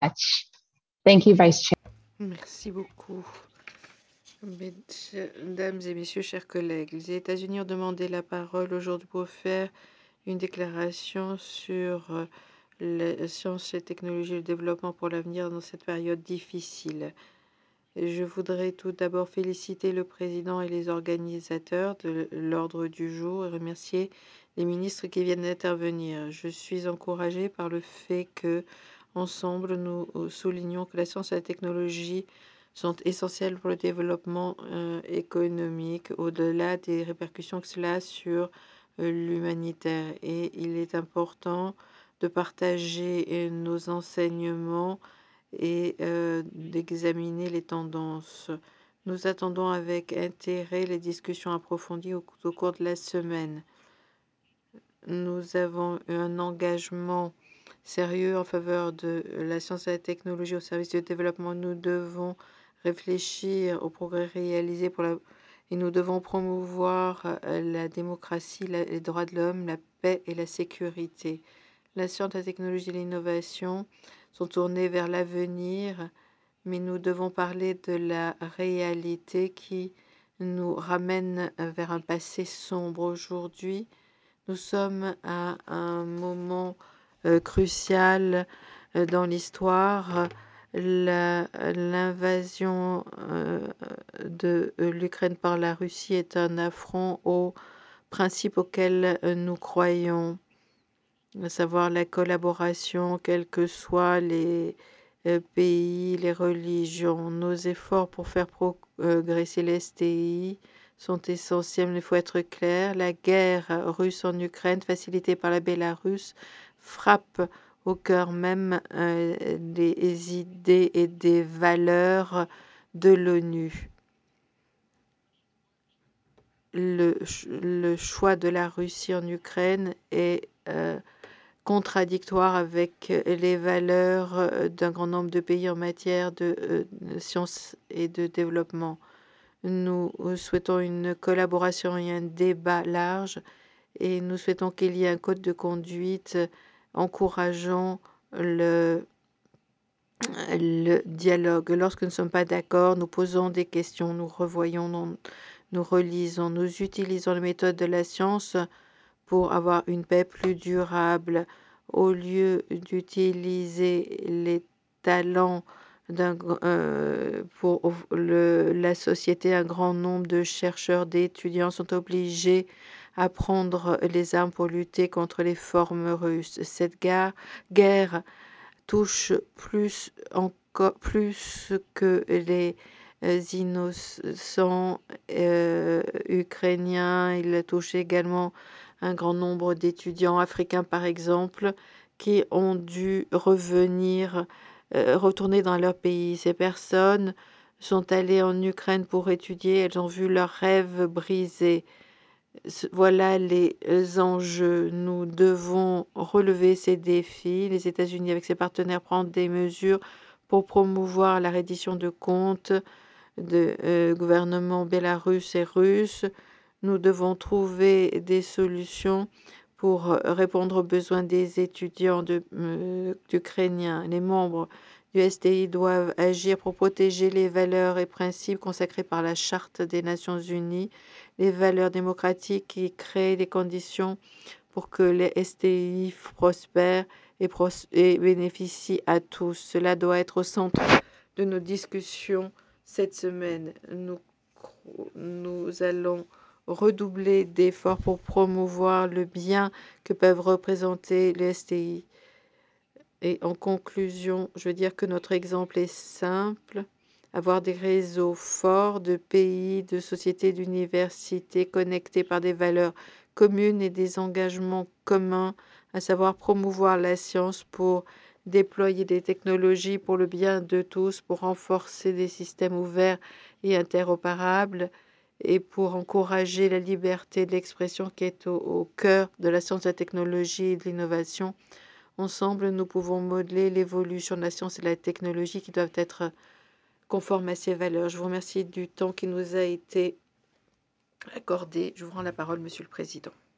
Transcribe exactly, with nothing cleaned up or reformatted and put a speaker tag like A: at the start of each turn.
A: much. Thank you, Vice Chair.
B: Merci beaucoup. Mesdames et messieurs, chers collègues, les États-Unis ont demandé la parole aujourd'hui pour faire une déclaration sur euh, la science et technologie et le développement pour l'avenir dans cette période difficile. Je voudrais tout d'abord féliciter le président et les organisateurs de l'ordre du jour et remercier les ministres qui viennent d'intervenir. Je suis encouragée par le fait que, ensemble, nous soulignons que la science et la technologie sont essentielles pour le développement euh, économique, au-delà des répercussions que cela a sur euh, l'humanitaire. Et il est important de partager euh, nos enseignements et euh, d'examiner les tendances. Nous attendons avec intérêt les discussions approfondies au, au cours de la semaine. Nous avons eu un engagement sérieux en faveur de la science et la technologie au service du développement. Nous devons réfléchir aux progrès réalisés pour la... et nous devons promouvoir la démocratie, la... les droits de l'homme, la paix et la sécurité. La science, la technologie et l'innovation sont tournés vers l'avenir, mais nous devons parler de la réalité qui nous ramène vers un passé sombre. Aujourd'hui, nous sommes à un moment euh, crucial euh, dans l'histoire. L'invasion euh, de l'Ukraine par la Russie est un affront aux principes auxquels nous croyons, à savoir la collaboration, quels que soient les euh, pays, les religions. Nos efforts pour faire progresser l'S T I sont essentiels, mais il faut être clair. La guerre russe en Ukraine, facilitée par la Bélarus, frappe au cœur même euh, des idées et des valeurs de l'ONU. Le, le choix de la Russie en Ukraine est euh, contradictoire avec les valeurs d'un grand nombre de pays en matière de euh, sciences et de développement. Nous souhaitons une collaboration et un débat large et nous souhaitons qu'il y ait un code de conduite encourageant le, le dialogue. Lorsque nous ne sommes pas d'accord, nous posons des questions, nous revoyons, nous, nous relisons, nous utilisons les méthodes de la science pour avoir une paix plus durable, au lieu d'utiliser les talents euh, pour le, la société. Un grand nombre de chercheurs, d'étudiants sont obligés à prendre les armes pour lutter contre les formes russes. Cette guerre, guerre touche plus encore plus que les innocents euh, ukrainiens. Il touche également un grand nombre d'étudiants africains, par exemple, qui ont dû revenir, euh, retourner dans leur pays. Ces personnes sont allées en Ukraine pour étudier, elles ont vu leurs rêves brisés. Voilà les enjeux. Nous devons relever ces défis. Les États-Unis, avec ses partenaires, prennent des mesures pour promouvoir la reddition de comptes de euh, gouvernements bélarusses et russes. Nous devons trouver des solutions pour répondre aux besoins des étudiants de, euh, ukrainiens. Les membres du S T I doivent agir pour protéger les valeurs et principes consacrés par la Charte des Nations Unies, les valeurs démocratiques qui créent les conditions pour que les S T I prospèrent et, pros et bénéficient à tous. Cela doit être au centre de nos discussions cette semaine. Nous, nous allons redoubler d'efforts pour promouvoir le bien que peuvent représenter les S T I. Et en conclusion, je veux dire que notre exemple est simple. Avoir des réseaux forts de pays, de sociétés, d'universités connectés par des valeurs communes et des engagements communs, à savoir promouvoir la science pour déployer des technologies pour le bien de tous, pour renforcer des systèmes ouverts et interopérables et pour encourager la liberté de l'expression qui est au, au cœur de la science, de la technologie et de l'innovation. Ensemble, nous pouvons modeler l'évolution de la science et de la technologie qui doivent être conformes à ces valeurs. Je vous remercie du temps qui nous a été accordé. Je vous rends la parole, Monsieur le Président.